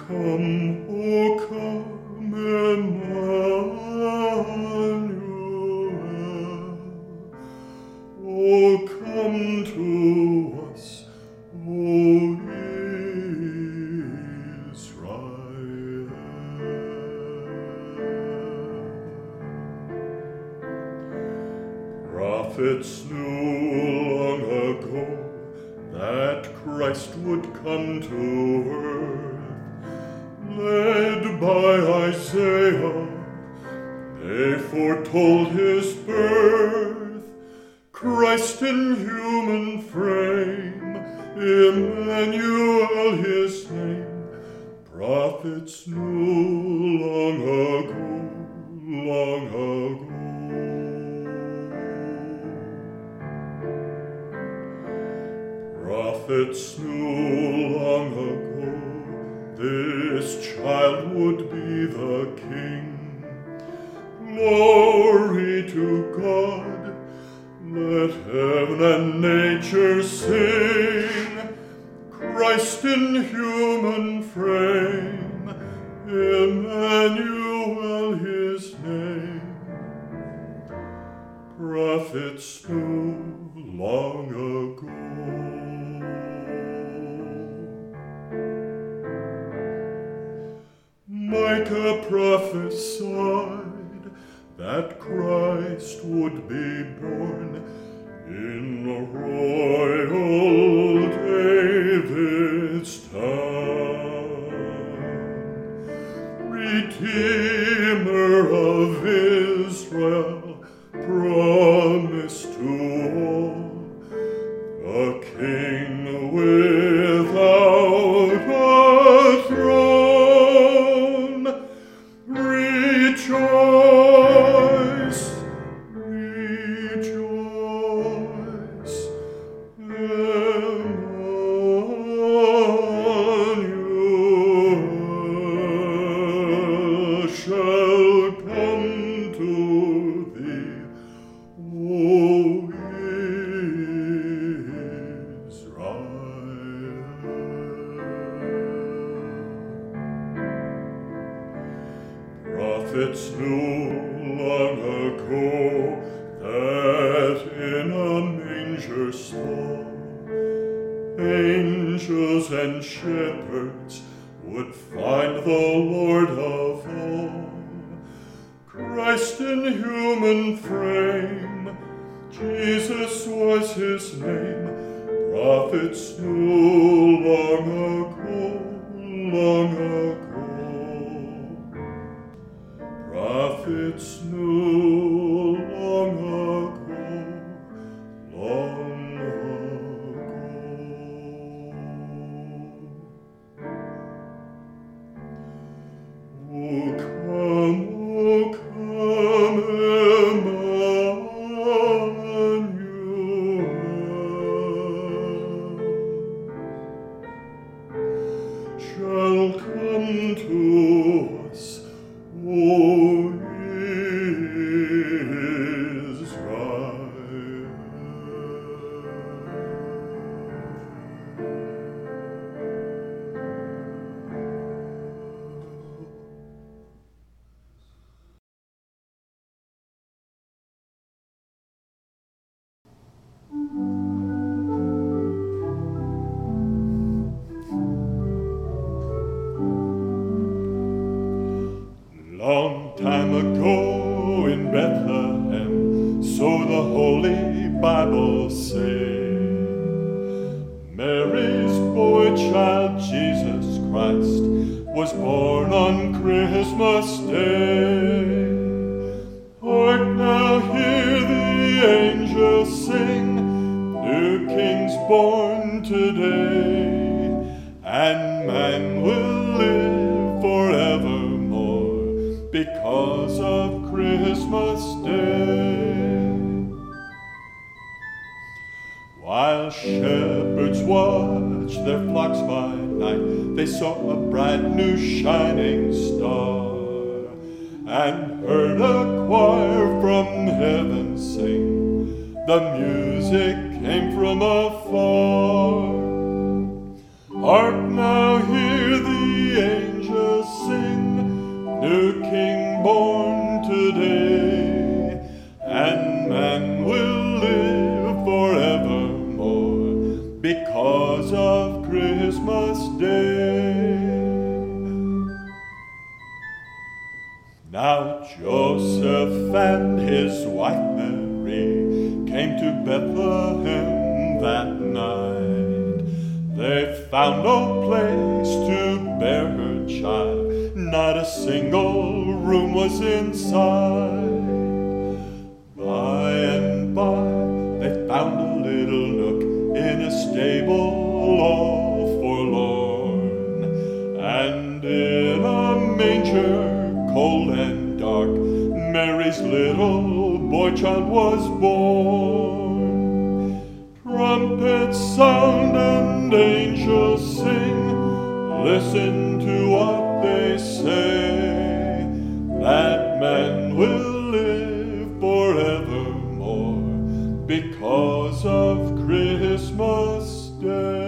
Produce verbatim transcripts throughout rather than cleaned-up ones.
come, O come, Emmanuel. O come to us, O Israel. Prophets knew long ago that Christ would come to earth. Led by Isaiah, they foretold his birth. Christ in human frame, Emmanuel his name. Prophets knew long ago, long ago. Prophets knew long ago this child would be the King. Glory to God, let heaven and nature sing. Christ in human frame, Emmanuel his name. Prophets knew long ago. Micah prophesied that Christ would be born in royal David's town. Redeemer of Israel, promised to all, a king without a throne. Rejoice, rejoice, Emmanuel shall come to thee, O Prophets knew long ago that in a manger stall angels and shepherds would find the Lord of all. Christ in human frame, Jesus was his name. Prophets knew long ago, long ago. Prophets knew long ago, long ago. O come, O come, Emmanuel shall come to us, O Long time ago in Bethlehem, so the Holy Bible say, Mary's boy child, Jesus Christ, was born on Christmas Day. Hark now, hear the angels sing, new King's born today, and man will live forevermore because of Christmas Day. While shepherds watched their flocks by night, they saw a bright new shining star, and heard a choir from heaven sing. The music came from afar. Hark now, hear the angels new king born today, and man will live forevermore because of Christmas Day. Now Joseph and his wife Mary came to Bethlehem that night. They found no place to bear her child, not a single room was inside. By and by they found a little nook in a stable all forlorn, and in a manger cold and dark, Mary's little boy child was born. Trumpets sound and angels sing, listen to what they say, that man will live forevermore because of Christmas Day.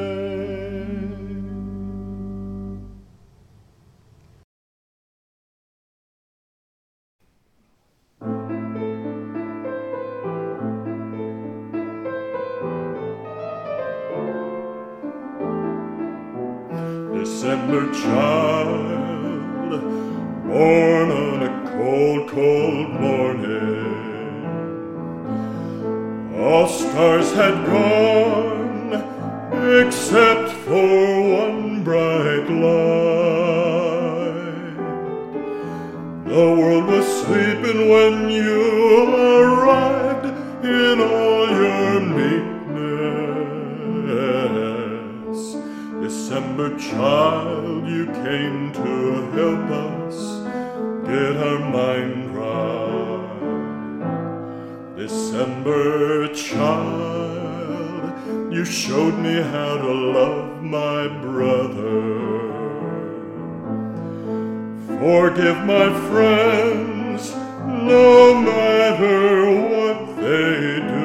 December child, born on a cold, cold morning. All stars had gone except for one bright light. The world was sleeping when you arrived in all your meekness. December child, you came to help us get our mind right. December child, you showed me how to love my brother. Forgive my friends, no matter what they do.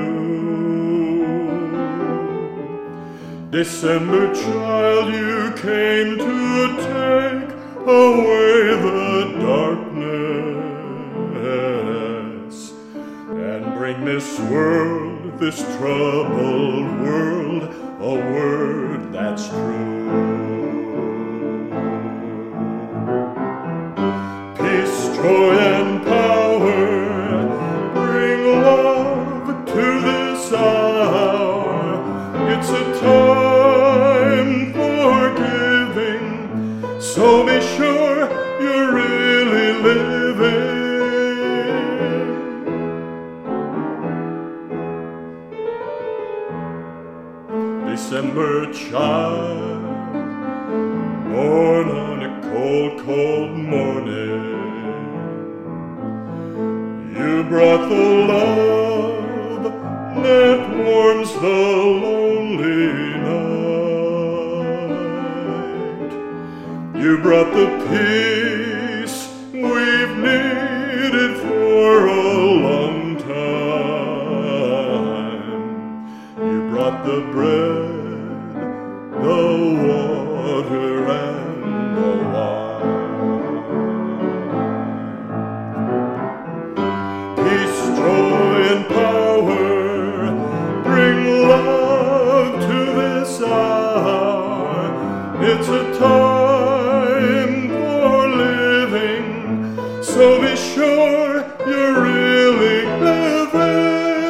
December child, you came to take away the darkness and bring this world, this troubled world, a word that's true. Peace, joy, and power, bring love to this hour. It's a time for giving, so be sure you're really living. December child, born on a cold, cold morning. You brought the love that warms the lonely night. You brought the peace we've needed for a long time. You brought the bread, the water, and the wine. Peace, joy, and power, bring love to this hour. It's a time for living, so be sure you're really living.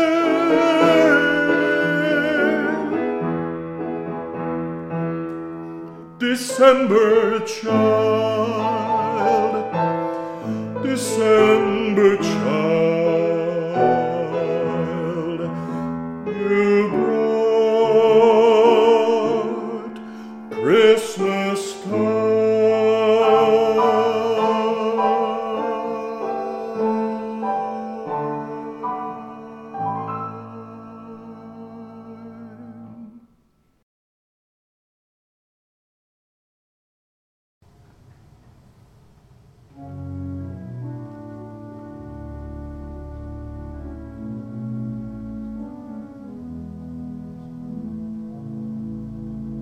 December child, December child, you brought Christmas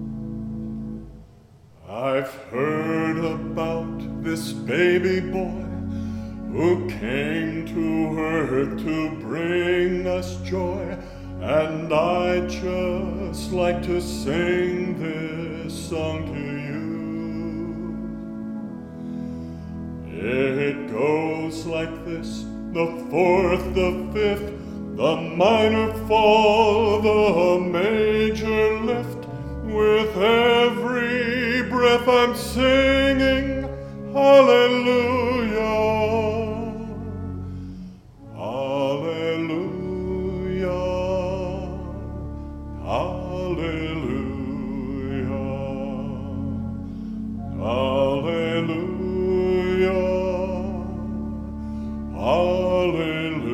I've heard about this baby boy who came to earth to bring us joy. And I just like to sing this song to you. It goes like this: the fourth, the fifth, the minor fall, the major lift. With every breath I'm singing hallelujah, hallelujah, hallelujah, hallelujah, hallelujah.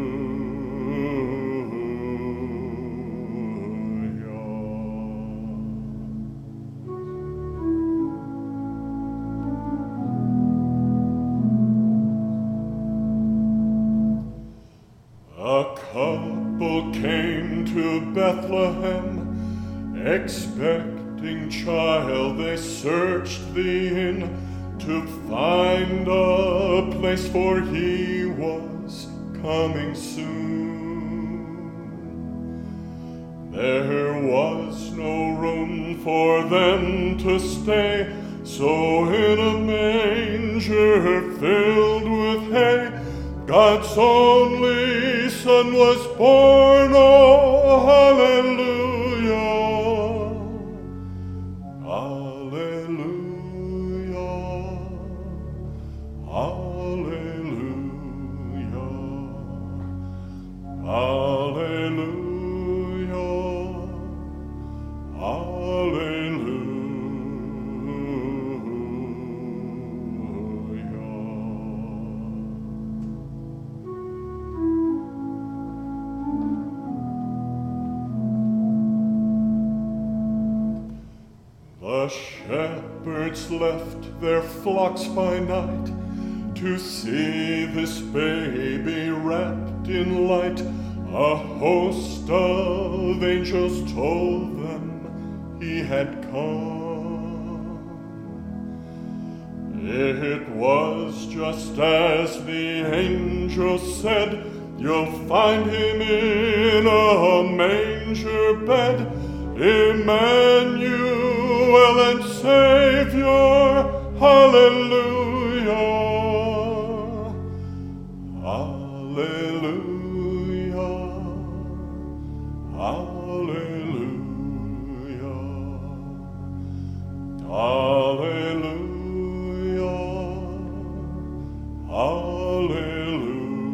A couple came to Bethlehem, expecting child. They searched the inn to find a place, for he was coming soon. There was no room for them to stay, so in a manger filled with hay, God's only Son was born. Oh, hallelujah, hallelujah, hallelujah, hallelujah, hallelujah. The shepherds left their flocks by night to see this baby wrapped in light. A host of angels told them he had come. It was just as the angels said: you'll find him in a manger bed. Emmanuel and Savior, hallelujah, hallelujah, hallelujah, hallelujah, hallelujah.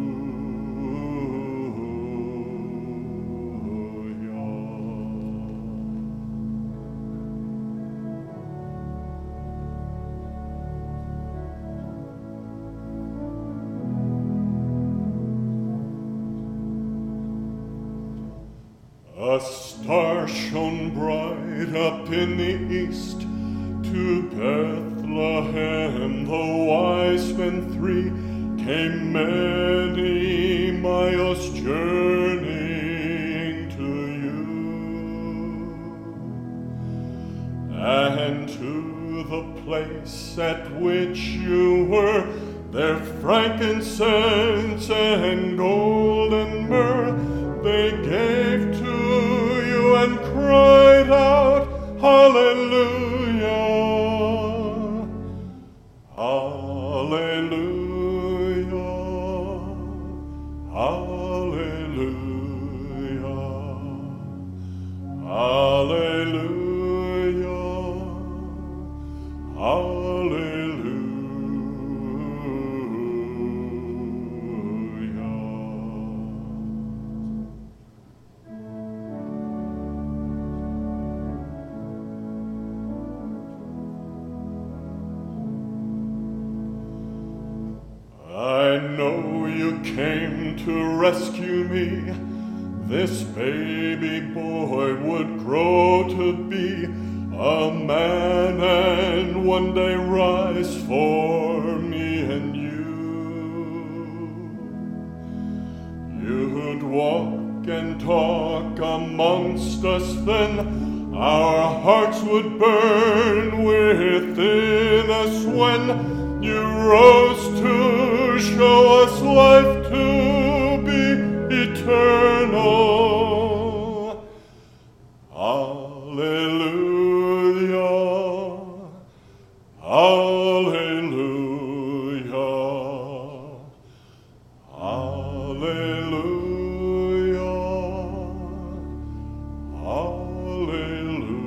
A star shone bright up in the east. To Bethlehem the wise men three came, many miles journeying to you. And to the place at which you were, their frankincense and gold and myrrh they gave to you and cried out, hallelujah, hallelujah, hallelujah, hallelujah, hallelujah. I know you came to rescue me. This baby boy would grow to be a man and one day rise for me and you. You'd walk and talk amongst us then. Our hearts would burn within us when you rose to show us life to be eternal. Alleluia, alleluia, alleluia, alleluia.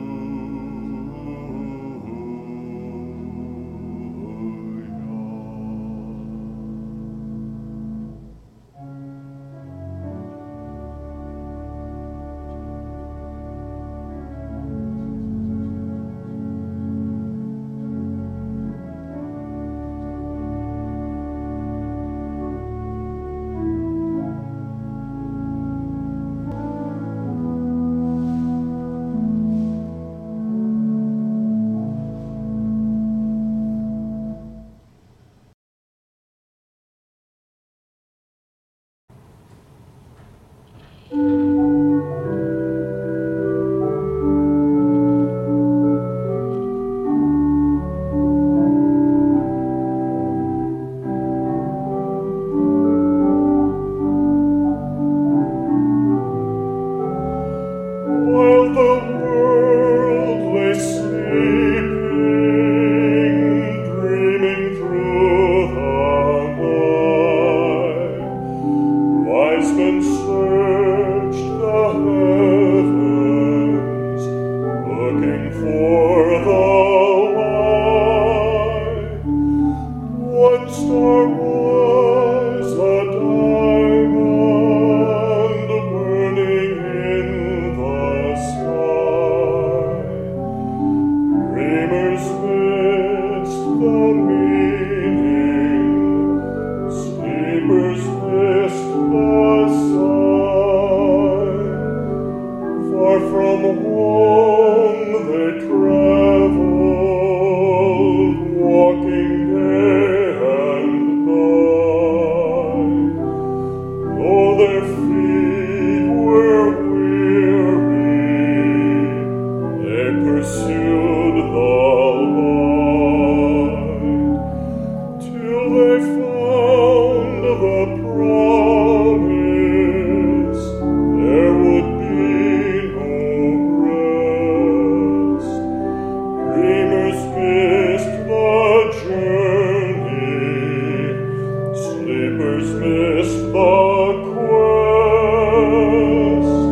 While the world lay sleeping, dreaming through the night, wise men searched the heavens, looking for the light. One star was a diamond burning in the sky. Dreamers missed the meaning, sleepers missed the sign. Far from home they traveled, walking day and night. Though their feet were weary, they pursued the light, till they found the promise there would be no rest. Dreamers missed the journey, sleepers missed the quest.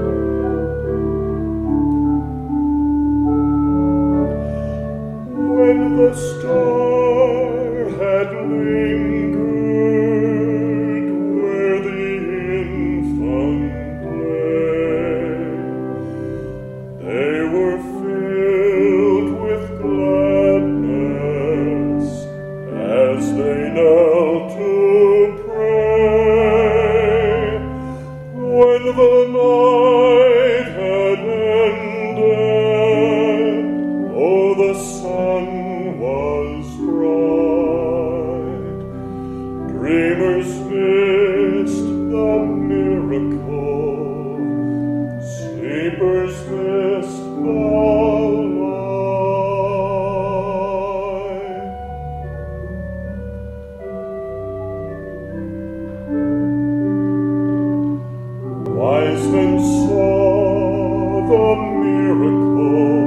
When the star had lingered where the infant lay, they were filled with gladness as they knelt to pray. When the night had ended, oh, the sun was bright. Dreamers missed the miracle, sleepers missed the light. Wise men saw the miracle,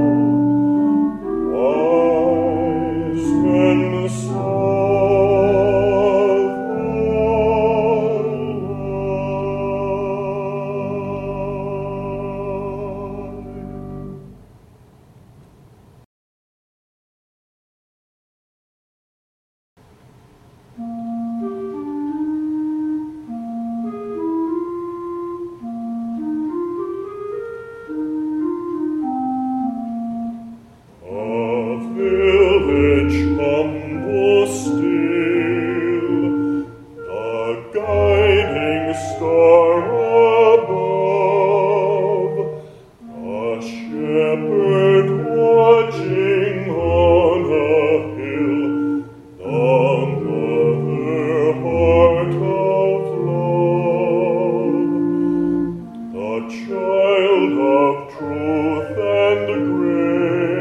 wise men saw the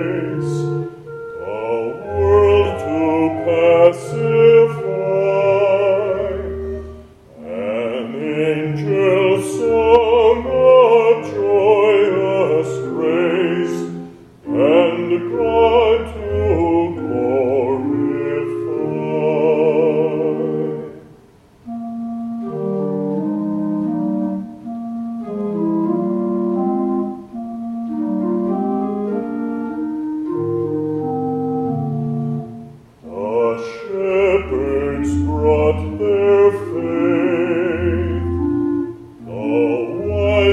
pacify.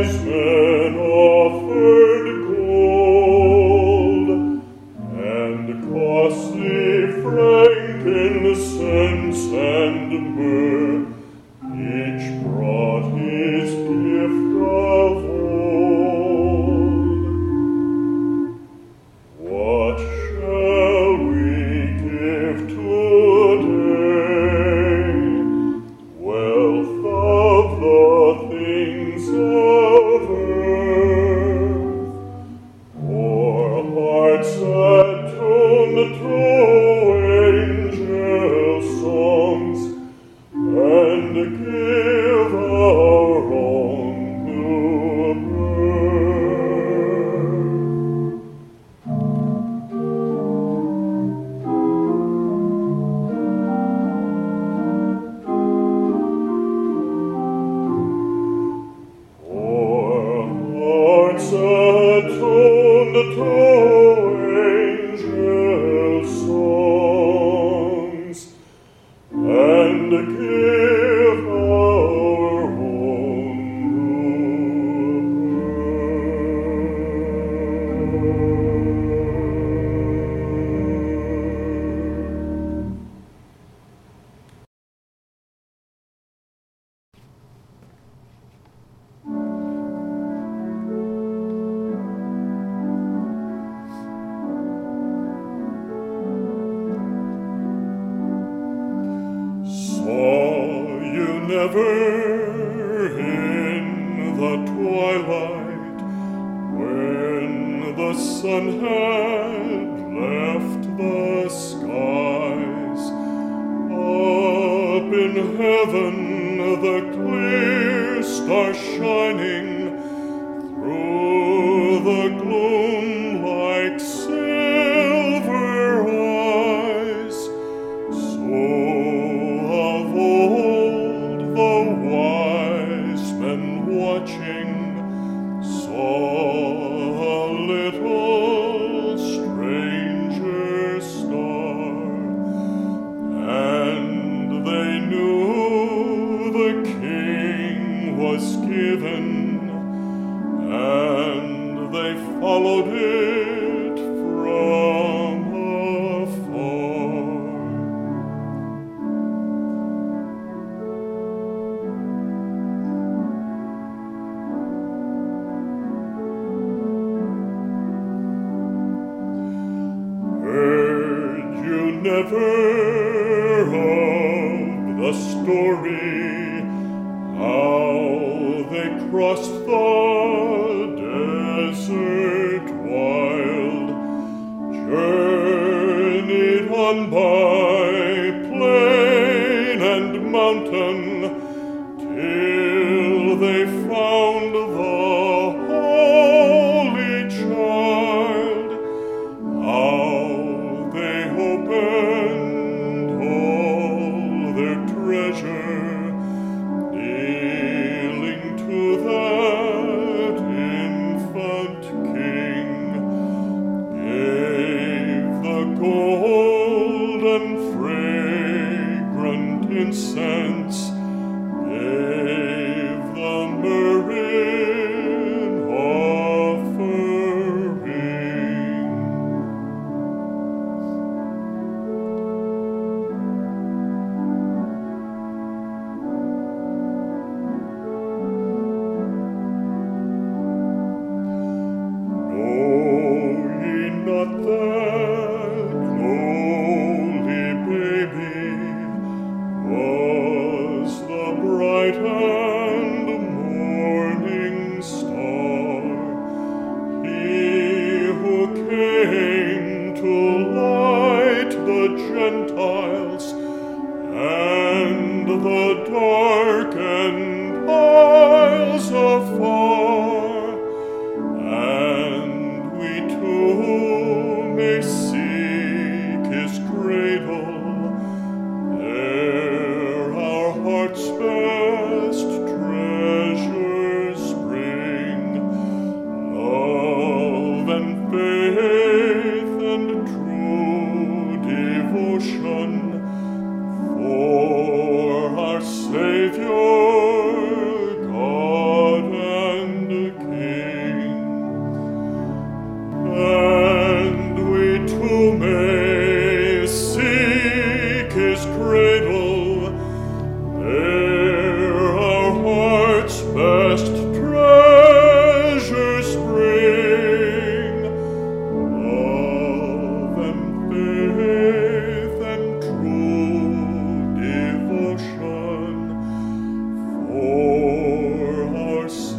wise men offered gold and costly frankincense and myrrh. Each brought his gift of old. What shall we give today? Wealth of the things of earth, or hearts attuned to angel songs, and give our own new or hearts attuned to angel songs, and give our own Saw you never in the twilight, when the sun had left the skies? Up in heaven the clear stars shining, through the gloom like silver eyes. So of old the wise men watching saw a little stranger star, and they knew the king was given, and they followed it from afar. Heard you never of the story, how they crossed the desert wild, journeyed on by plain and mountain, till they found the Holy Child? How they opened all their treasure, kneeling to that infant King, gave the golden fragrant incense,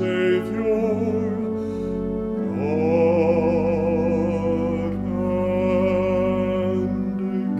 Savior, God and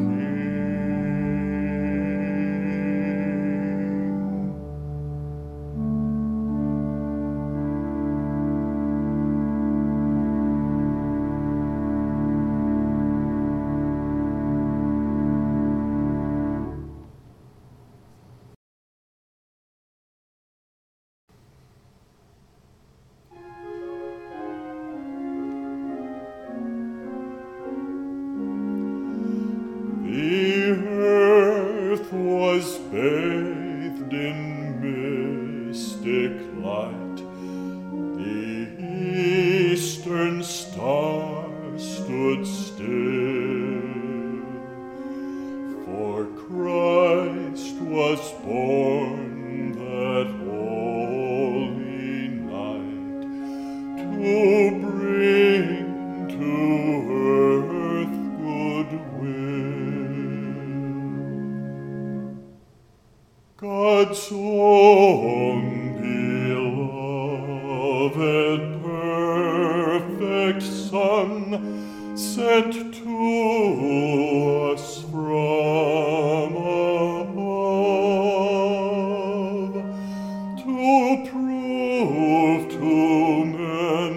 The earth was bathed in mystic light. The eastern star stood still, for Christ was born that holy night to bring to earth goodwill. God's own beloved, perfect Son, sent to us from above, to prove to men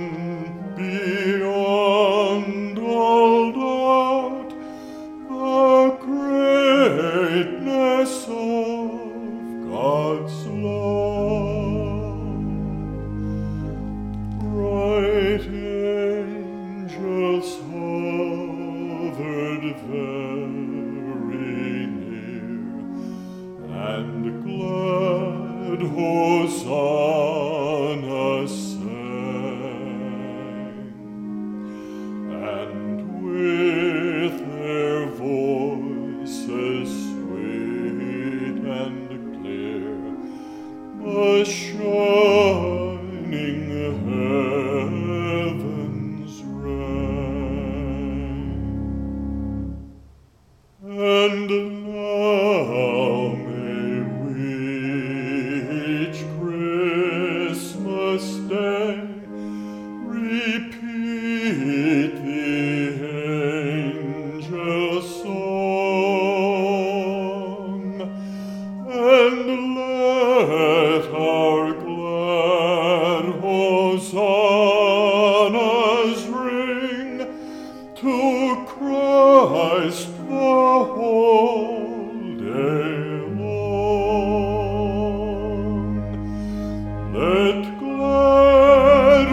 beyond all doubt the greatness of God's love. Bright angels hovered very near, and glad Hosanna sang, and with their voices sweet and clear, the shining heavens rang. And now may we each Christmas day repeat the angel song, and let our glad hosannas ring to Christ the whole day long. Let glad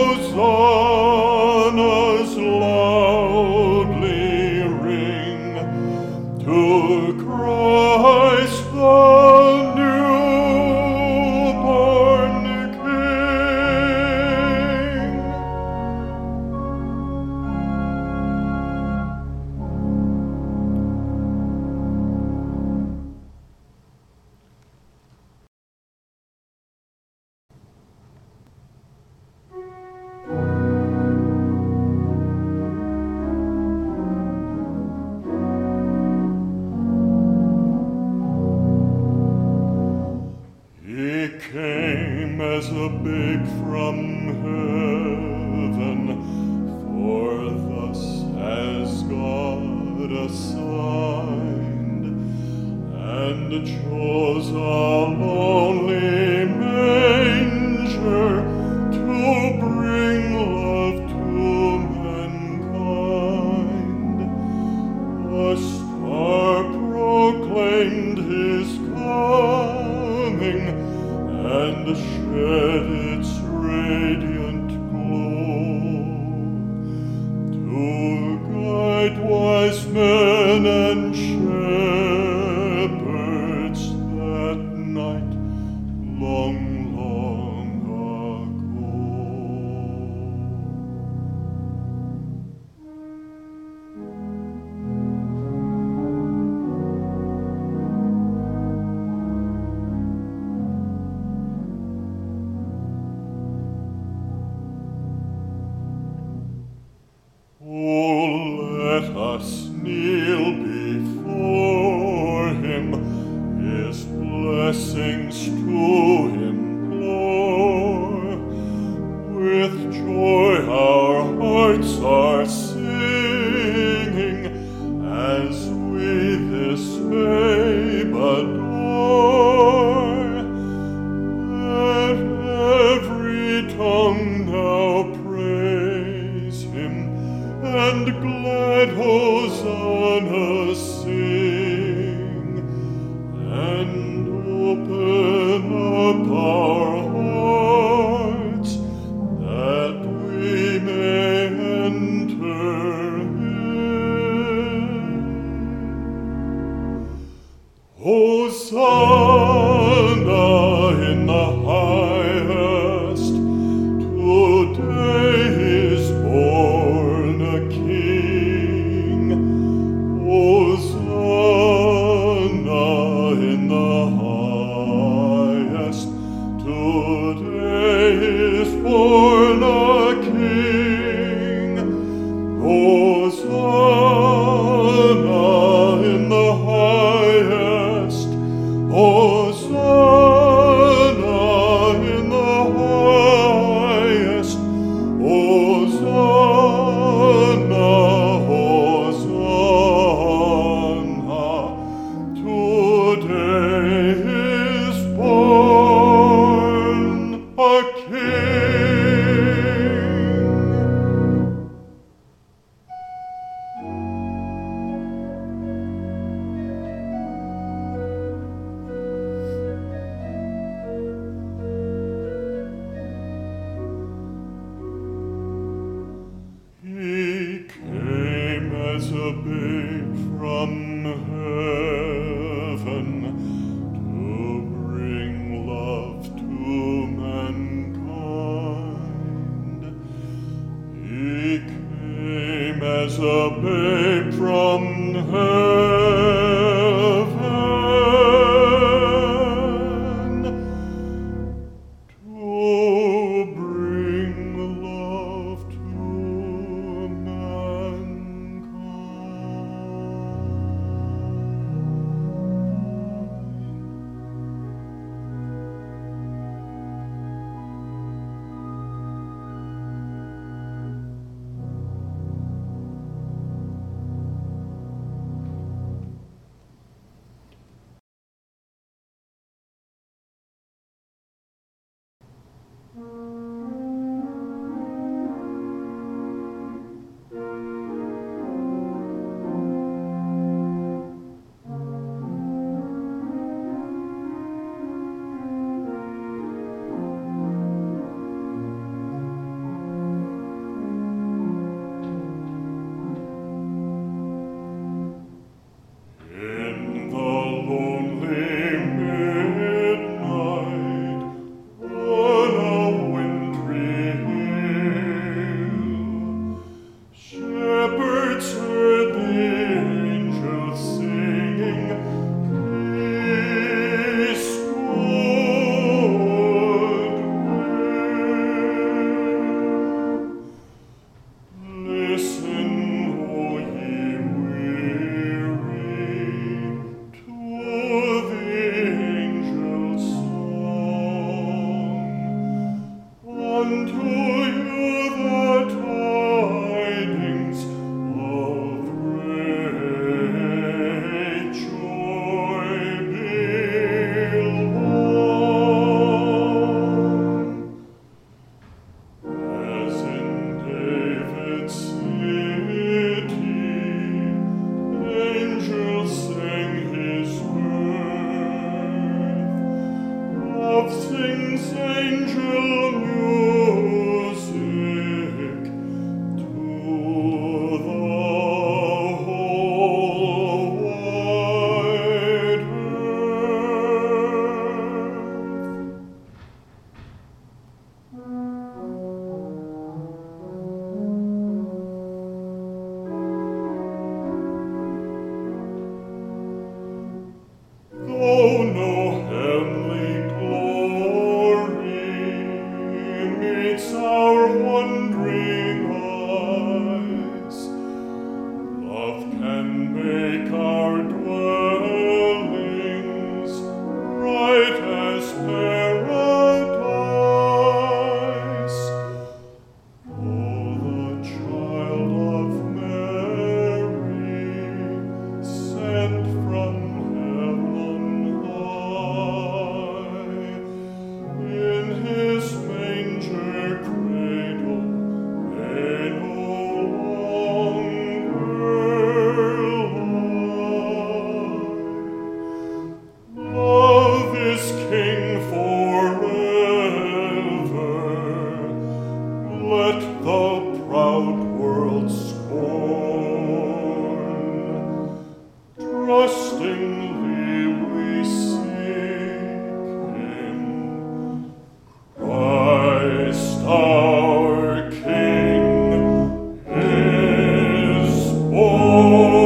hosannas loudly ring to Christ the newborn King. He came as a babe from heaven, for thus has God assigned, and chose a lonely manger to bring love to mankind. A star proclaimed his coming, and shed its radiant glow to guide wise men and shepherds that night birds are singing as we this babe adore. Let every tongue now praise him, and glad hosanna sing, and open up our hearts that we may enter in. Hosanna in the highest, today is born a King. Hosanna in the highest, today is born a King. Hosanna in the highest, Hosanna in the highest, Hosanna, Hosanna, today is born a King. He came as a babe from heaven to bring love to mankind. He came as a babe from heaven to bring love to child let the proud world scorn. Trustingly we seek him, Christ our King is born.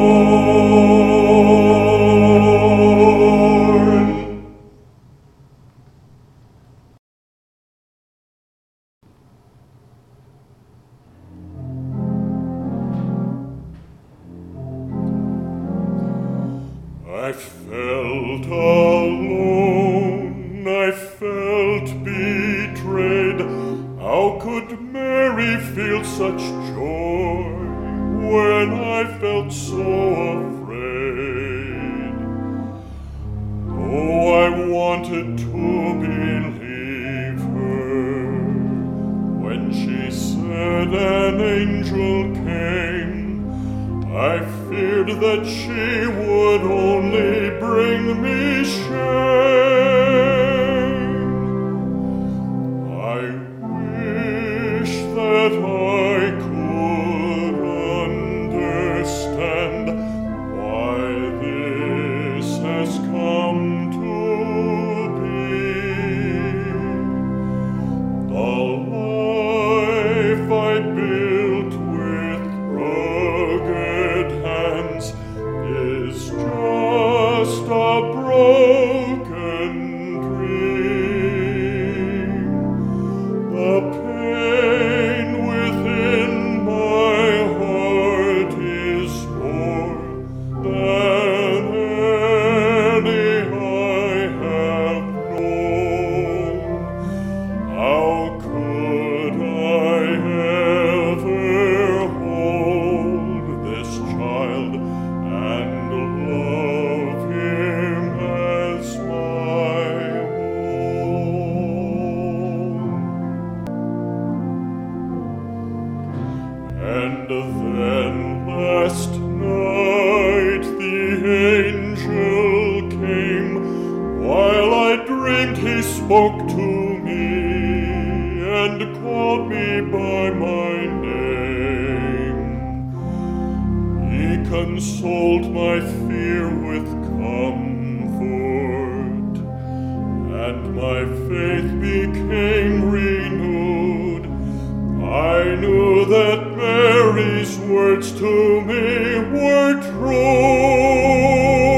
I felt alone, I felt betrayed. How could Mary feel such joy when I felt so afraid? Oh, I wanted to believe her when she said an angel came. I feared that she would only bring me shame. I wish that I could understand why this has come to be. The life I built with rugged hands is just a broken dream. The pain within my heart is more than any I have known. How could I ever hold this child and love him as my own? And then last night the angel came. While I dreamed he spoke to me and called me by my name. He consoled my fear with comfort, and my faith became renewed. I knew that Mary's words to me were true.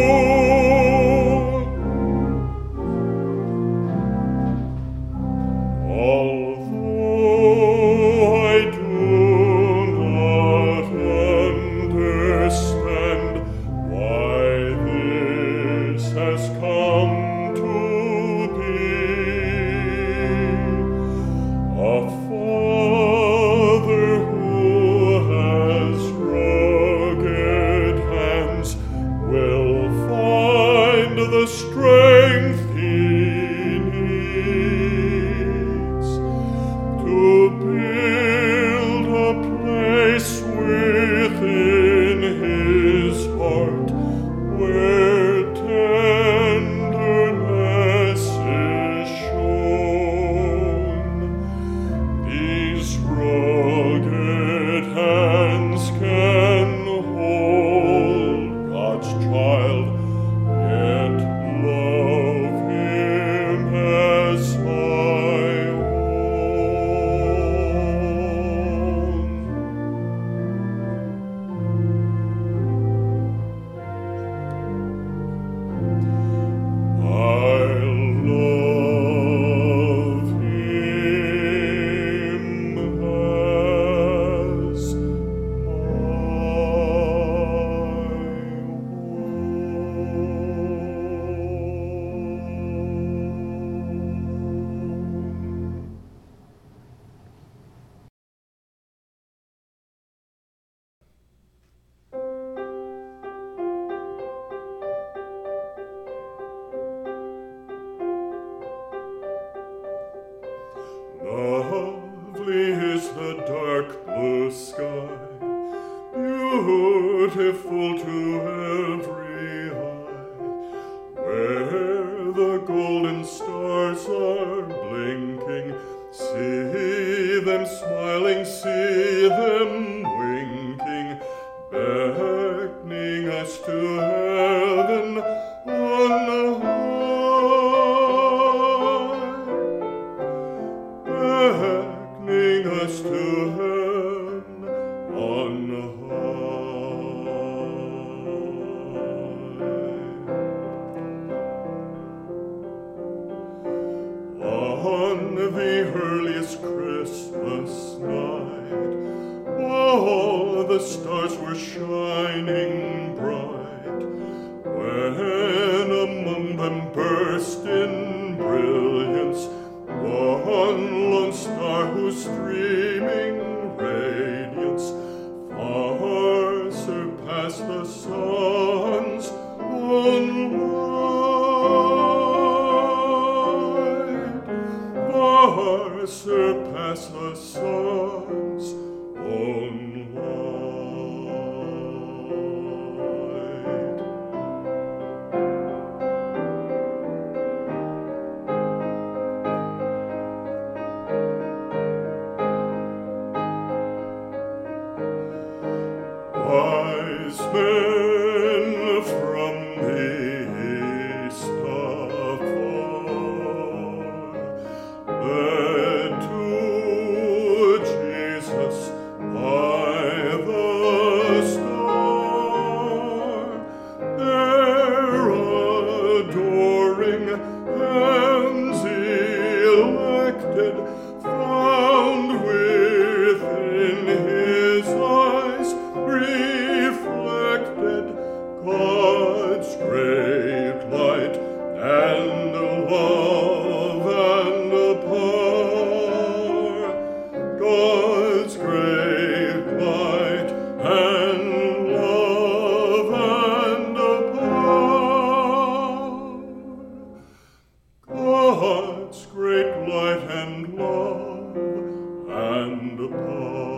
Although I do not understand why this has come to be, a father who has rugged hands will find the strength he needs to build a place within his heart where tenderness is shown. These rugged hands can hold God's child, yet love him as my own. I love him as lovely is the dark blue sky, beautiful to every eye, where the golden stars are blinking. See them smiling, see them winking, beckoning us to heaven on high, beckoning us to heaven on high. On the earliest Christmas night, all the stars were shining bright, when among them burst in brilliance one lone star whose streaming radiance far surpassed the sun's own light, far surpassed the sun's own light. Wise men from the east afar led to Jesus by the star, their adoring hands elected found within his eyes reflected God's great light and love and power, God's great light and love and power, God's great light and love and power.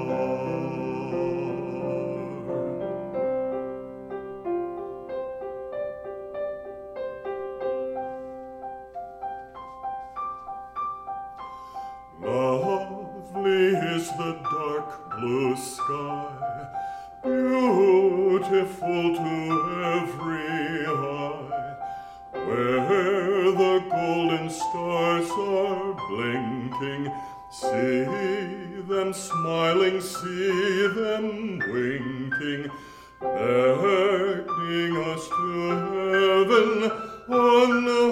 Lovely is the dark blue sky, beautiful to every eye, where the golden stars are blinking. See them smiling, see them winking, beckoning us to heaven on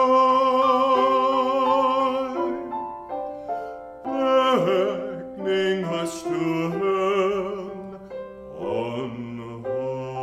high, beckoning us to heaven on high.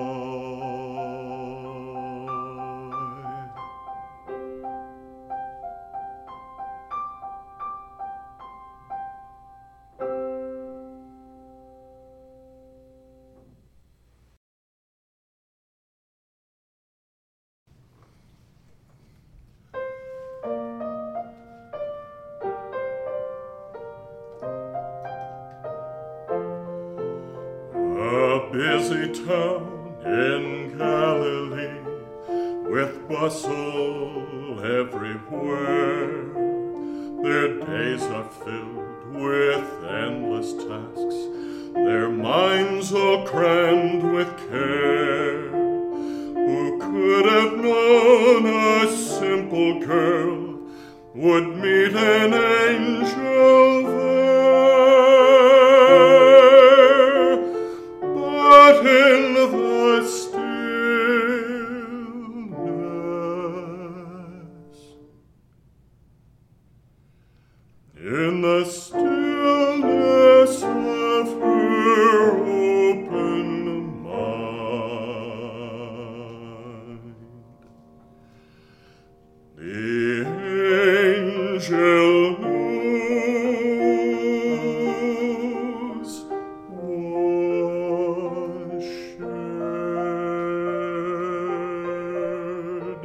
A busy town in Galilee, with bustle everywhere. Their days are filled with endless tasks, their minds all crammed with care. Who could have known a simple girl would meet an angel there? But in the stillness, in the stillness of her open mind, the angel news was shared.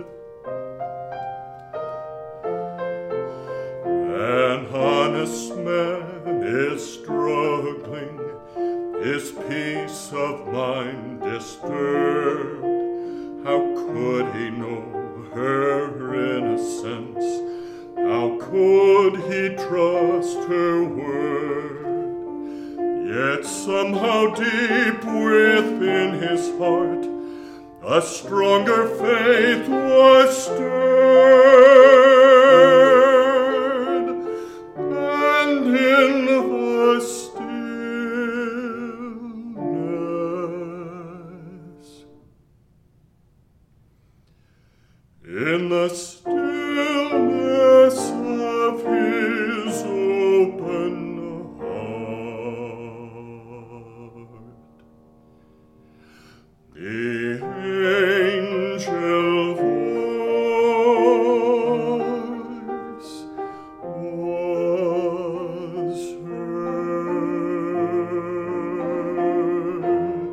An honest man is struggling, his peace of mind disturbed. How could he know her innocence? How could he trust her word? Yet somehow deep within his heart a stronger faith was stirred, and in the stillness, in the stillness of his open heart, the angel voice was heard,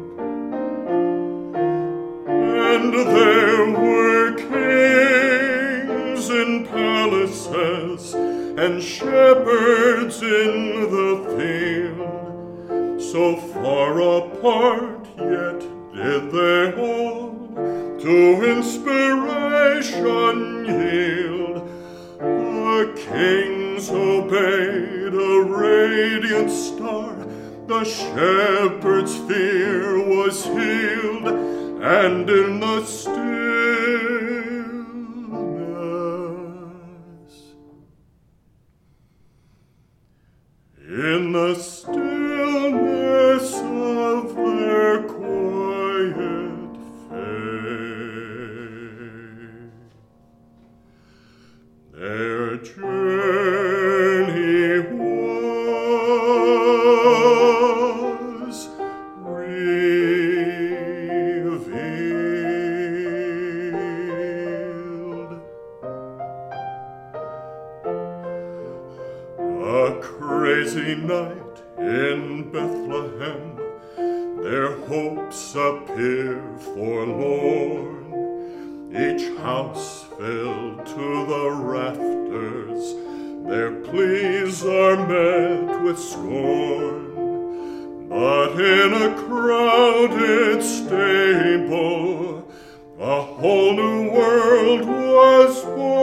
and there were kings in palaces and shepherds in the field, so far apart, yet did they all to inspiration yield. The kings obeyed a radiant star, the shepherd's fear was healed, and in the stillness, in the stillness of their quiet faith, their journey was revealed. A crazy night in Bethlehem, their hopes appear forlorn. Each house filled to the rafters, their pleas are met with scorn. But in a crowded stable, a whole new world was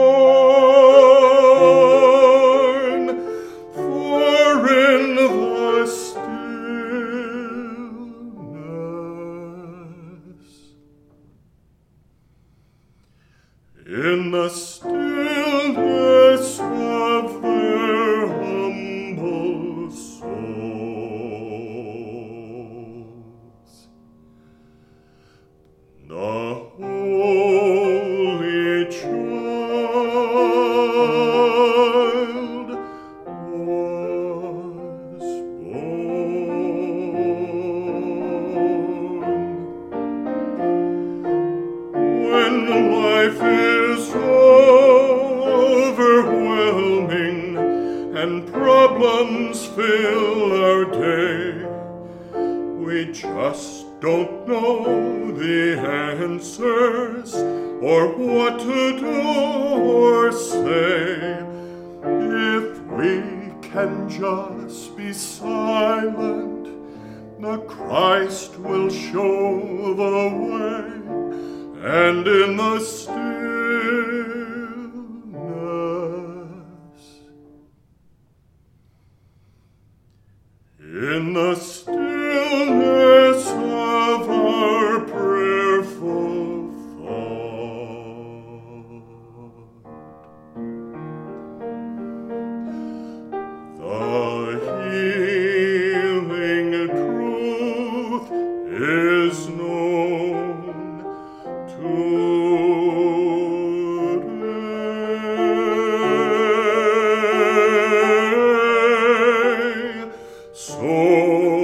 born. For in the stillness, in the stillness of their humble souls, the Holy Child was born. When life is overwhelming and problems fill our day, we just don't know the answers or what to do or say. If we can just be silent, the Christ will show the way, and in the stillness, in the stillness of our prayerful thought, the healing truth is known today. So